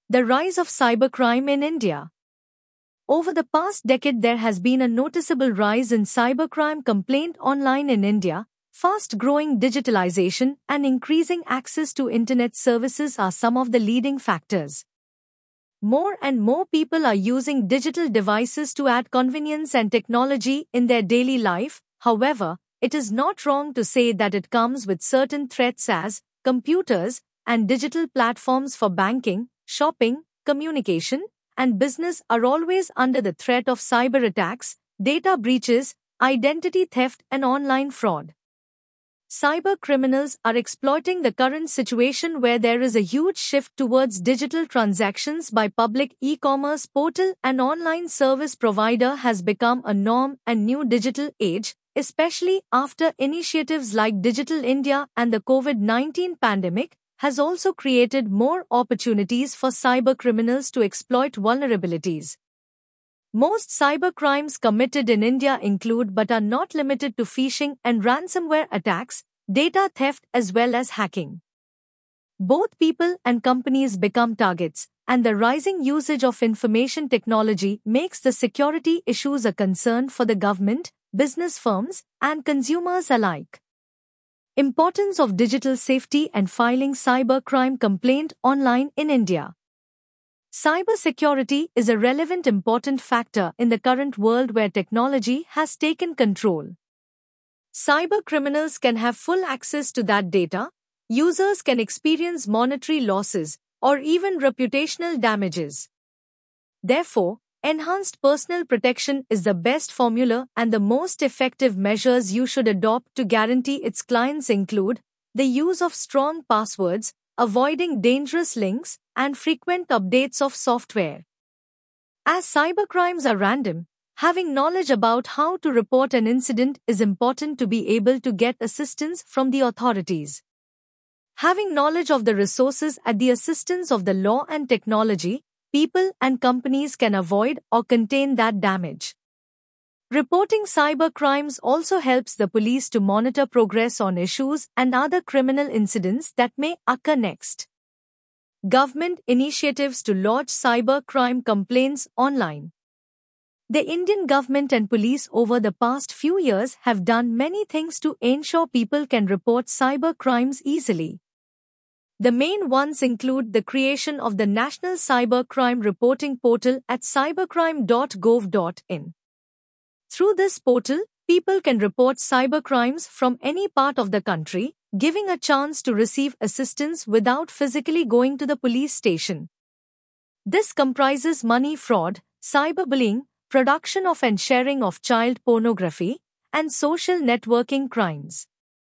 The rise of cybercrime in India. Over the past decade, there has been a noticeable rise in cybercrime complaint online in India. Fast-growing digitalization and increasing access to internet services are some of the leading factors. More and more people are using digital devices to add convenience and technology in their daily life. However, it is not wrong to say that it comes with certain threats as computers and digital platforms for banking, shopping, communication, and business are always under the threat of cyber attacks, data breaches, identity theft, and online fraud. Cyber criminals are exploiting the current situation where there is a huge shift towards digital transactions by public e-commerce portal and online service provider has become a norm and new digital age, especially after initiatives like Digital India and the COVID-19 pandemic, has also created more opportunities for cyber criminals to exploit vulnerabilities. Most cyber crimes committed in India include but are not limited to phishing and ransomware attacks, data theft as well as hacking. Both people and companies become targets, and the rising usage of information technology makes the security issues a concern for the government, business firms, and consumers alike. Importance of digital safety and filing cybercrime complaint online in India. Cybersecurity is a relevant important factor in the current world where technology has taken control. Cyber criminals can have full access to that data, users can experience monetary losses or even reputational damages. Therefore, enhanced personal protection is the best formula and the most effective measures you should adopt to guarantee its clients include the use of strong passwords, avoiding dangerous links, and frequent updates of software. As cybercrimes are random, having knowledge about how to report an incident is important to be able to get assistance from the authorities. Having knowledge of the resources at the assistance of the law and technology, people and companies can avoid or contain that damage. Reporting cyber crimes also helps the police to monitor progress on issues and other criminal incidents that may occur next. Government initiatives to lodge cyber crime complaints online. The Indian government and police over the past few years have done many things to ensure people can report cyber crimes easily. The main ones include the creation of the National Cyber Crime Reporting Portal at cybercrime.gov.in. Through this portal, people can report cybercrimes from any part of the country, giving a chance to receive assistance without physically going to the police station. This comprises money fraud, cyberbullying, production of and sharing of child pornography, and social networking crimes.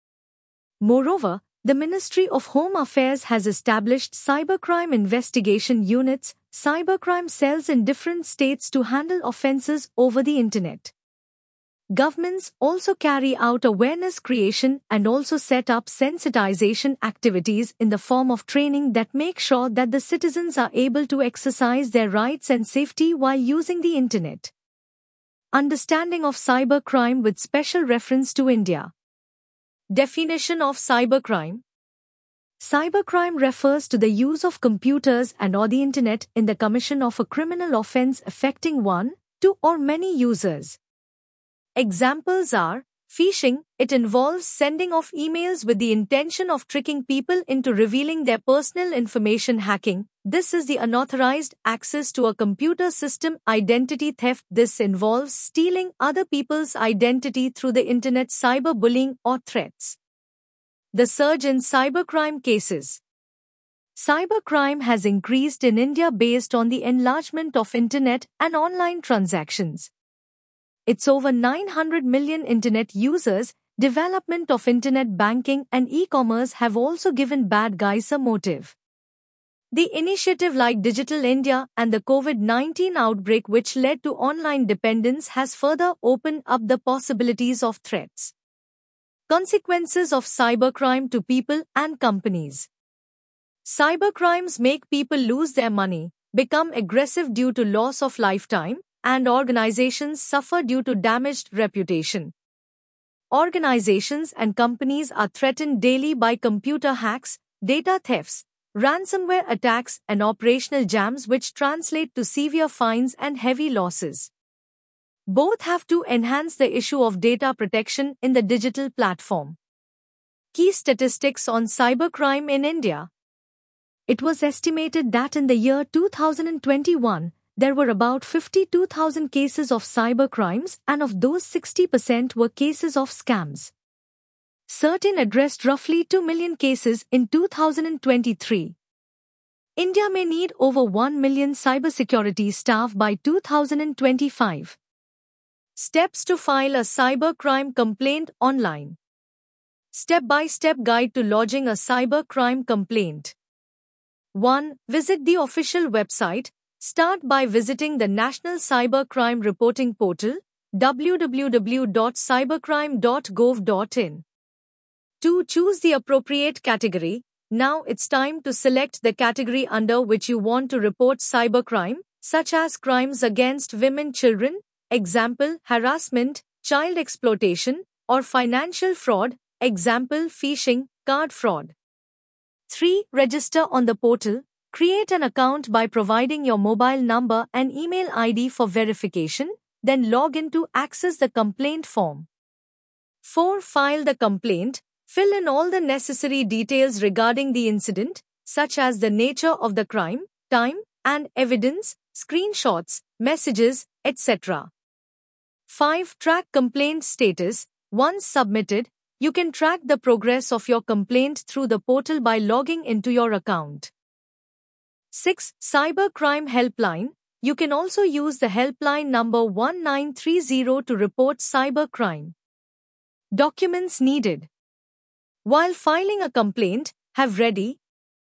Moreover, the Ministry of Home Affairs has established cybercrime investigation units, cybercrime cells in different states to handle offences over the internet. Governments also carry out awareness creation and also set up sensitization activities in the form of training that make sure that the citizens are able to exercise their rights and safety while using the internet. Understanding of cybercrime with special reference to India. Definition of cybercrime. Cybercrime refers to the use of computers and/or the internet in the commission of a criminal offense affecting one, two, or many users. Examples are phishing. It involves sending off emails with the intention of tricking people into revealing their personal information. Hacking. This is the unauthorized access to a computer system. Identity theft. This involves stealing other people's identity through the internet. Cyberbullying or threats. The surge in cybercrime cases. Cybercrime has increased in India based on the enlargement of internet and online transactions. It's over 900 million internet users. Development of internet banking and e-commerce have also given bad guys a motive. The initiative like Digital India and the COVID-19 outbreak which led to online dependence has further opened up the possibilities of threats. Consequences of cybercrime to people and companies. Cybercrimes make people lose their money, become aggressive due to loss of lifetime, and organizations suffer due to damaged reputation. Organizations and companies are threatened daily by computer hacks, data thefts, ransomware attacks and operational jams which translate to severe fines and heavy losses. Both have to enhance the issue of data protection in the digital platform. Key statistics on cybercrime in India. It was estimated that in the year 2021, there were about 52,000 cases of cybercrimes, and of those 60% were cases of scams. CERT-In addressed roughly 2 million cases in 2023. India may need over 1 million cybersecurity staff by 2025. Steps to file a cybercrime complaint online. Step-by-step guide to lodging a cybercrime complaint. 1. Visit the official website. Start by visiting the National Cybercrime Reporting Portal, www.cybercrime.gov.in. 2. Choose the appropriate category. Now it's time to select the category under which you want to report cybercrime, such as crimes against women, children, example, harassment, child exploitation, or financial fraud, example, phishing, card fraud. 3. Register on the portal. Create an account by providing your mobile number and email ID for verification, then log in to access the complaint form. 4. File the complaint. Fill in all the necessary details regarding the incident, such as the nature of the crime, time, and evidence, screenshots, messages, etc. 5. Track complaint status. Once submitted, you can track the progress of your complaint through the portal by logging into your account. 6. Cybercrime Helpline. You can also use the helpline number 1930 to report cybercrime. Documents needed. While filing a complaint, have ready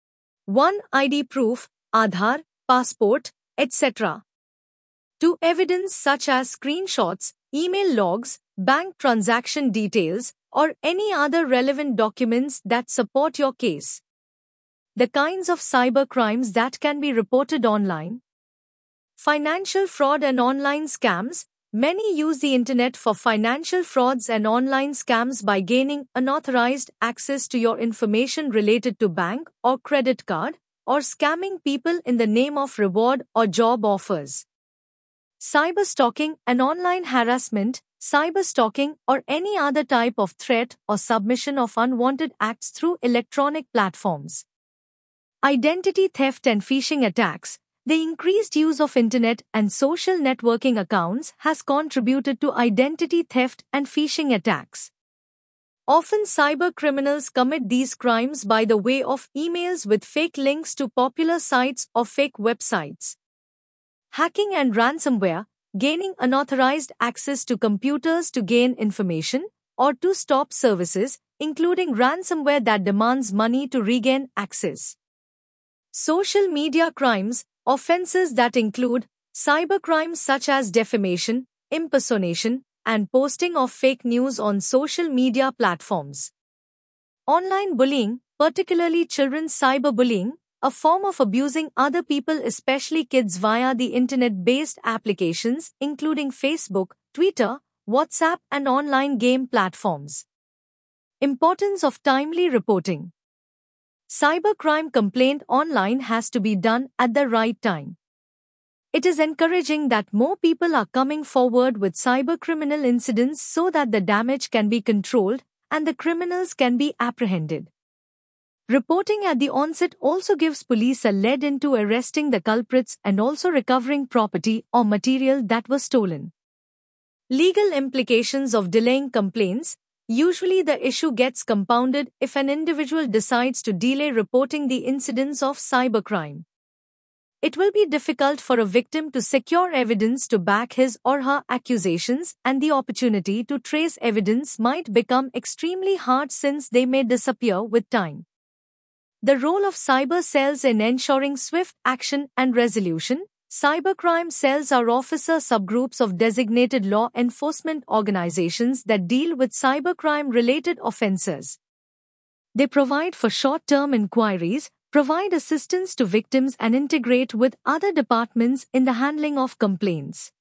1. ID proof, Aadhaar, passport, etc. 2. Evidence such as screenshots, email logs, bank transaction details, or any other relevant documents that support your case. The kinds of cybercrimes that can be reported online. Financial fraud and online scams. Many use the internet for financial frauds and online scams by gaining unauthorized access to your information related to bank or credit card, or scamming people in the name of reward or job offers. Cyberstalking and online harassment. Cyberstalking or any other type of threat or submission of unwanted acts through electronic platforms. Identity theft and phishing attacks. The increased use of internet and social networking accounts has contributed to identity theft and phishing attacks. Often cybercriminals commit these crimes by the way of emails with fake links to popular sites or fake websites. Hacking and ransomware. Gaining unauthorized access to computers to gain information or to stop services, including ransomware that demands money to regain access. Social media crimes. Offenses that include cybercrimes such as defamation, impersonation, and posting of fake news on social media platforms. Online bullying, particularly children's cyberbullying, a form of abusing other people, especially kids, via the internet-based applications including Facebook, Twitter, WhatsApp, and online game platforms. Importance of timely reporting. Cybercrime complaint online has to be done at the right time. It is encouraging that more people are coming forward with cybercriminal incidents so that the damage can be controlled and the criminals can be apprehended. Reporting at the onset also gives police a lead into arresting the culprits and also recovering property or material that was stolen. Legal implications of delaying complaints. Usually the issue gets compounded if an individual decides to delay reporting the incidents of cybercrime. It will be difficult for a victim to secure evidence to back his or her accusations, and the opportunity to trace evidence might become extremely hard since they may disappear with time. The role of cyber cells in ensuring swift action and resolution. Cybercrime cells are officer subgroups of designated law enforcement organizations that deal with cybercrime-related offenses. They provide for short-term inquiries, provide assistance to victims, and integrate with other departments in the handling of complaints.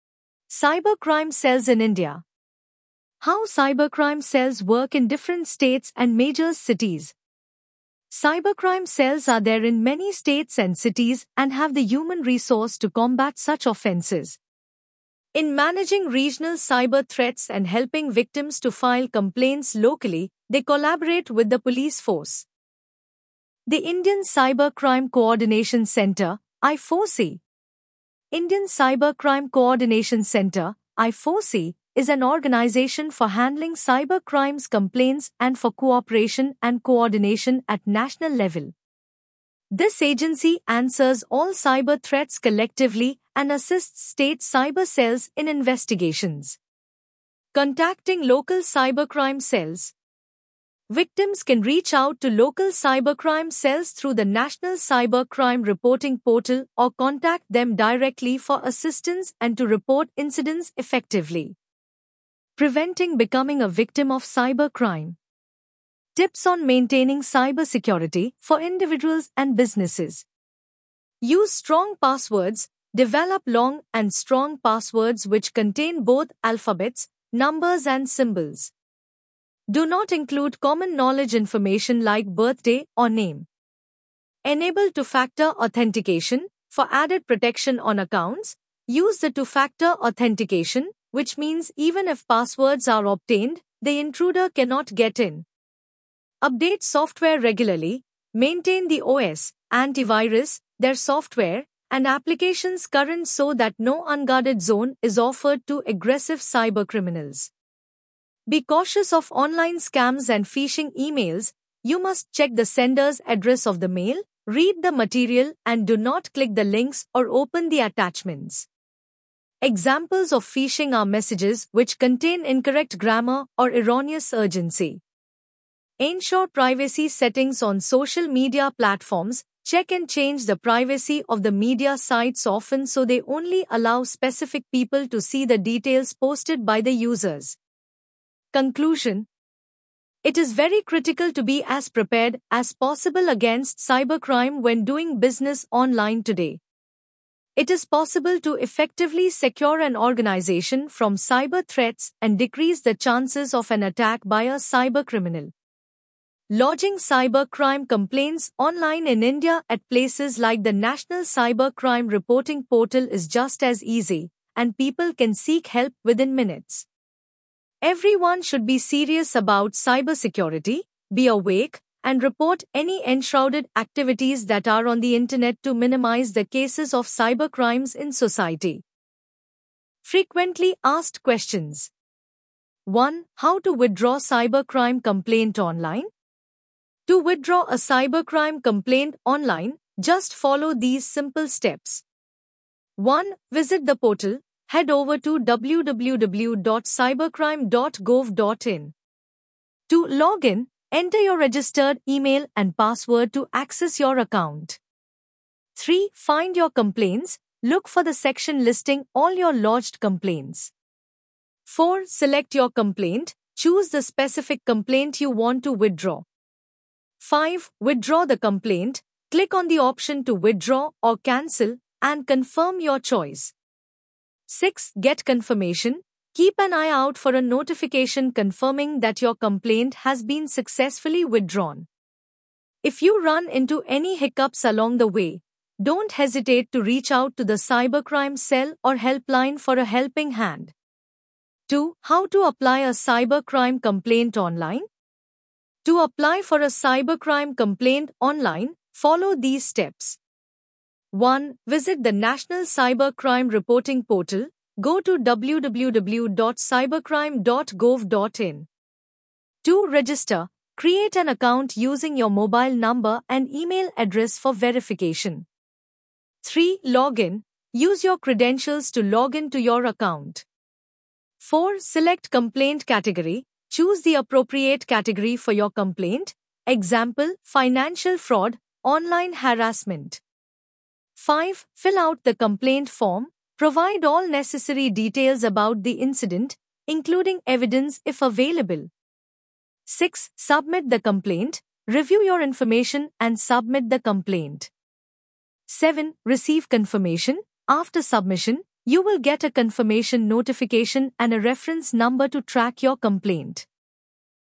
Cybercrime cells in India. How cybercrime cells work in different states and major cities. Cybercrime cells are there in many states and cities and have the human resource to combat such offenses. In managing regional cyber threats and helping victims to file complaints locally, they collaborate with the police force. The Indian Cybercrime Coordination Center, I4C. Indian Cybercrime Coordination Center, I4C, is an organization for handling cyber crimes complaints and for cooperation and coordination at national level. This agency answers all cyber threats collectively and assists state cyber cells in investigations. Contacting local cybercrime cells. Victims can reach out to local cybercrime cells through the National Cybercrime Reporting Portal or contact them directly for assistance and to report incidents effectively. Preventing becoming a victim of cybercrime. Tips on maintaining cybersecurity for individuals and businesses. Use strong passwords. Develop long and strong passwords which contain both alphabets, numbers and symbols. Do not include common knowledge information like birthday or name. Enable two-factor authentication. For added protection on accounts, use the two-factor authentication, which means even if passwords are obtained, the intruder cannot get in. Update software regularly. Maintain the OS, antivirus, their software, and applications current so that no unguarded zone is offered to aggressive cybercriminals. Be cautious of online scams and phishing emails. You must check the sender's address of the mail, read the material, and do not click the links or open the attachments. Examples of phishing are messages which contain incorrect grammar or erroneous urgency. Ensure privacy settings on social media platforms. Check and change the privacy of the media sites often so they only allow specific people to see the details posted by the users. Conclusion. It is very critical to be as prepared as possible against cybercrime when doing business online today. It is possible to effectively secure an organization from cyber threats and decrease the chances of an attack by a cybercriminal. Lodging cybercrime complaints online in India at places like the National Cybercrime Reporting Portal is just as easy, and people can seek help within minutes. Everyone should be serious about cybersecurity, be awake, and report any enshrouded activities that are on the internet to minimize the cases of cybercrimes in society. Frequently asked questions. 1. How to withdraw cybercrime complaint online? To withdraw a cybercrime complaint online, just follow these simple steps. 1. Visit the portal. Head over to www.cybercrime.gov.in. To log in, enter your registered email and password to access your account. 3. Find your complaints. Look for the section listing all your lodged complaints. 4. Select your complaint. Choose the specific complaint you want to withdraw. 5. Withdraw the complaint. Click on the option to withdraw or cancel and confirm your choice. 6. Get confirmation. Keep an eye out for a notification confirming that your complaint has been successfully withdrawn. If you run into any hiccups along the way, don't hesitate to reach out to the cybercrime cell or helpline for a helping hand. 2. How to apply a cybercrime complaint online? To apply for a cybercrime complaint online, follow these steps. 1. Visit the National Cybercrime Reporting Portal. Go to www.cybercrime.gov.in. 2. Register. Create an account using your mobile number and email address for verification. 3. Log in. Use your credentials to log in to your account. 4. Select complaint category. Choose the appropriate category for your complaint. Example, financial fraud, online harassment. 5. Fill out the complaint form. Provide all necessary details about the incident, including evidence if available. 6. Submit the complaint. Review your information and submit the complaint. 7. Receive confirmation. After submission, you will get a confirmation notification and a reference number to track your complaint.